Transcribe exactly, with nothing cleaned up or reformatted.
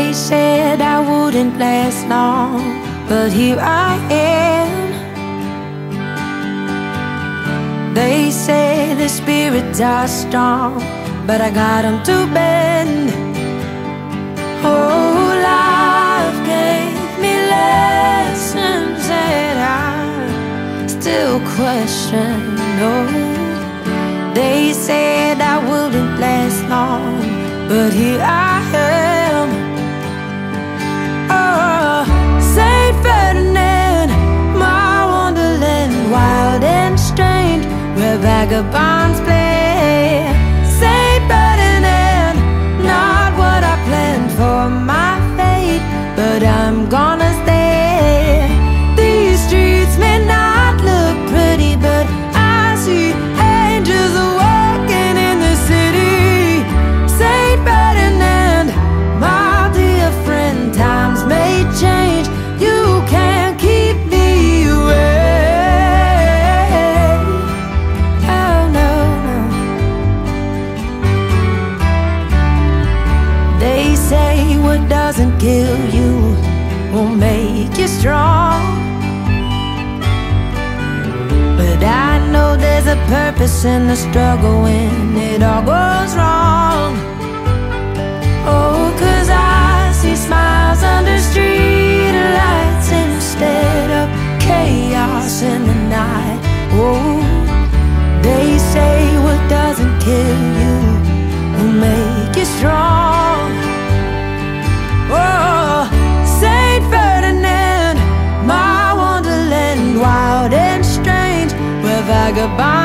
They said I wouldn't last long, but here I am. They say the spirits are strong, but I got them to bend. Oh, life gave me lessons that I still question. Oh, they said I wouldn't last long, but here I am. Oh, Saint Ferdinand, my wonderland, wild and strange, where vagabonds play. Saint Ferdinand, not what I planned for my fate, but I'm gonna stay. These streets may not look pretty, but I see angels walking in the city. Saint Ferdinand, my dear friend, times may change, you can't keep me away. Oh no, no. They say what doesn't kill you will make you strong, but I know there's a purpose in the struggle when it all goes wrong. Oh, 'cause I see smiles under street lights instead of chaos in the night. Oh, they say what doesn't kill you will make you strong. Oh, Saint Ferdinand, my wonderland, wild and strange, where vagabonds